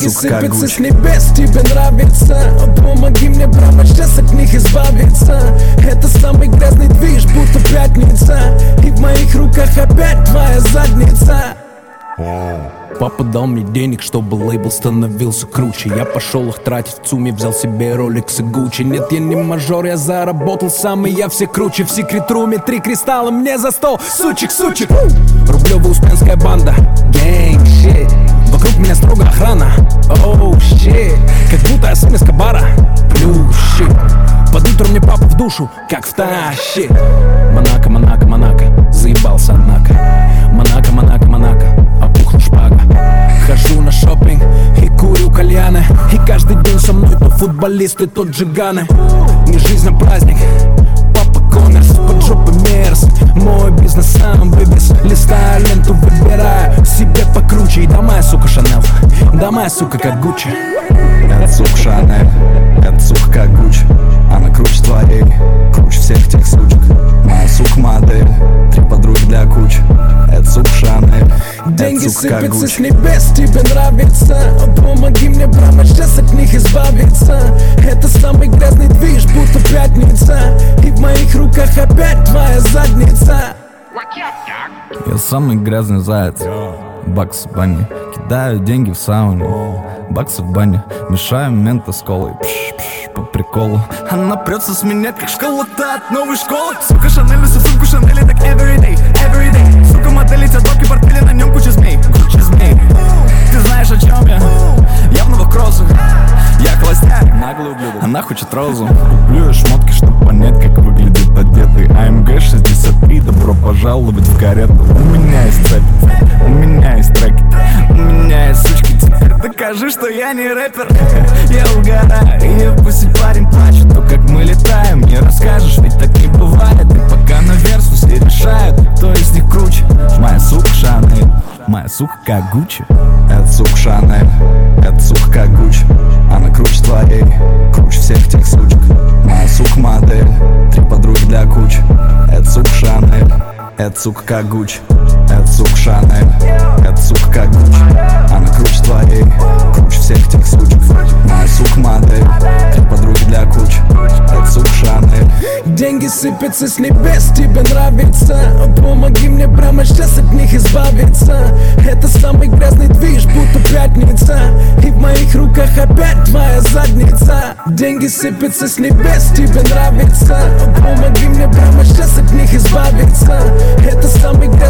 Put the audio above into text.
Деньги сыпятся с небес, тебе нравится? Помоги мне прямо сейчас от них избавиться. Это самый грязный движ, будто пятница, и в моих руках опять твоя задница. Папа дал мне денег, чтобы лейбл становился круче. Я пошел их тратить в ЦУМе, взял себе Rolex и Gucci. Нет, я не мажор, я заработал сам, и я все круче. В секрет-руме 3 кристалла мне за 100, сучек. Рублевая успенская банда, gang shit. Вокруг меня строго охрана, oh shit. Как будто я сын Эскобара, плюс shit. Под утро мне папа в душу, как в тащит. Монако, заебался однако. Монако, опухла шпага. Хожу на шопинг и курю кальяны, и каждый день со мной то футболисты, то джиганы. Не жизнь, а праздник, папа коммерс, под жопой мерз. Мой бизнес сам вывез, листаю ленту, выбираю себе покруче. И да моя сука Шанель, да моя сука как Гуччи. Это сука Шанель, это сука как Гуччи. Она круче твоей, круче всех тех сучек. Моя сука модель, 3 подруги для кучи. Это сука Шанель, деньги сыпятся с небес, тебе нравится? Помоги мне прямо сейчас от них избавиться. Это самый грязный движ, будто пятница, и в моих руках опять твоя задница. Я самый грязный заяц, бакс в бане, кидаю деньги в сауну. Баксы в бане, мешаю мента с колой, по приколу. Она прется с меня, как школа-то от новой школы. Сука Шанель, всю сумку Шанели, так everyday. Сука модели, тетки, портфели, на нем куча змей. Ты знаешь, о чем я? Я в новых кроссах, я холостяк, наглый ублюдок. Она хочет розу, куплю я шмотки, чтоб понять, как выглядит одетый. АМГ 63, добро пожаловать в карету. У меня есть цепь, у меня есть треки, у меня есть сучки. Теперь докажи, что я не рэпер. Я угораю, и пусть парень плачет. То, как мы летаем, не расскажешь, ведь так не бывает. И пока на версу все решают, кто из них круче. Моя сука Шанель, моя сука как Гуччи. Это сука Шанель, это сука как Гуччи. Она круче твоей, круче всех тех сучек. Моя сука модель, 3 подруги для кучи. Это сука Шанель, это сука как Гуччи. Это сука Шанель, это сука как Гуччи. Она круче твоей, круче всех тех сучек. Моя сука модель, 3 подруги для кучи. Это сука Шанель. Деньги сыпятся с небес, тебе нравится? Помоги мне прямо сейчас от них избавиться. Это самый грязный движ, будто пятница, и в моих руках опять твоя задница. Деньги сыпятся с небес, тебе нравится? Помоги мне прямо сейчас от них избавиться. Это самый грязный